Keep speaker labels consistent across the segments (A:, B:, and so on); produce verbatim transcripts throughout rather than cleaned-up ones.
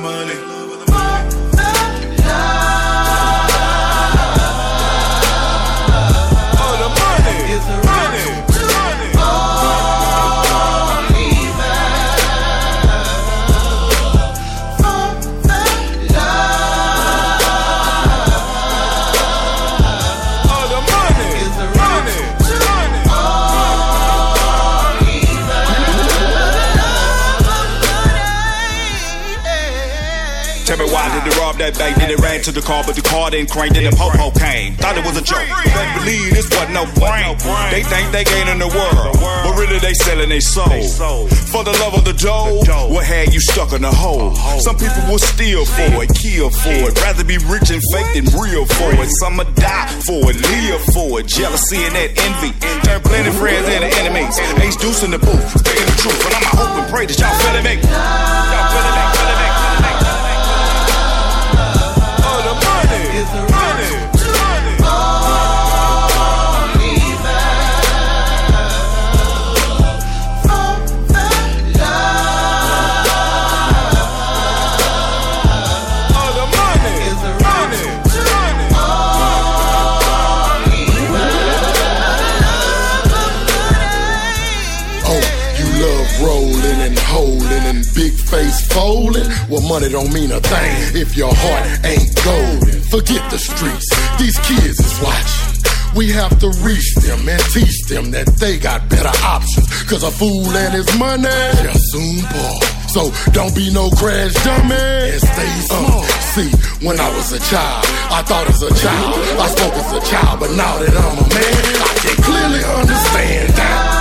A: money.
B: Tell me why did they rob that bank? Then they ran to the car, but the car didn't crank. Then the po-po came. Thought it was a joke. They believe this wasn't no prank. They think they gaining the world, but really they selling their soul. For the love of the dough, what had you stuck in a hole? Some people will steal for it, kill for it. Rather be rich and fake than real for it. Some will die for it, live for it. Jealousy and that envy turn plenty friends into enemies. Ace Deuce in the booth, speaking the truth. And I'ma hope and pray that y'all feeling me. Y'all feeling me, feeling me, feeling me. Is the money, money, only for the love. Oh, the money is the money, money, only.
C: Oh, you love rolling and holding and big face folding. Well, money don't mean a thing if your heart ain't golden. Forget the streets, these kids is watching. We have to reach them and teach them that they got better options. Cause a fool and his money they'll soon ball. So don't be no crash dummy and stay small. Uh, see, when I was a child, I thought as a child, I spoke as a child. But now that I'm a man, I can clearly understand that.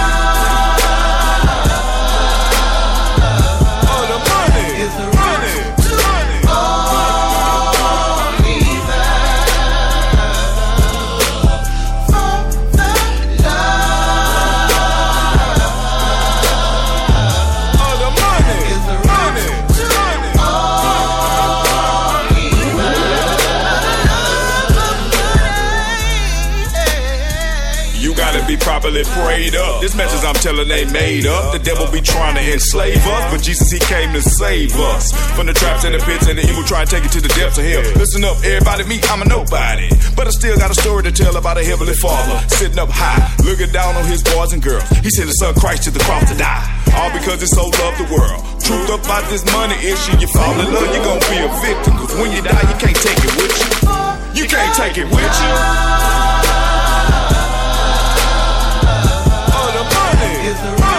A: Oh, the money is the money.
B: Be properly prayed up. This message I'm telling ain't made up. The devil be trying to enslave us, but Jesus, he came to save us from the traps and the pits and the evil trying to take it to the depths of hell. Listen up, everybody, me, I'm a nobody, but I still got a story to tell about a heavenly Father sitting up high, looking down on his boys and girls. He sent his son Christ to the cross to die, all because he so loved the world. Truth about this money issue, you fall in love, you're gonna be a victim, cause when you die, you can't take it with you. You can't take it with you.
A: Is the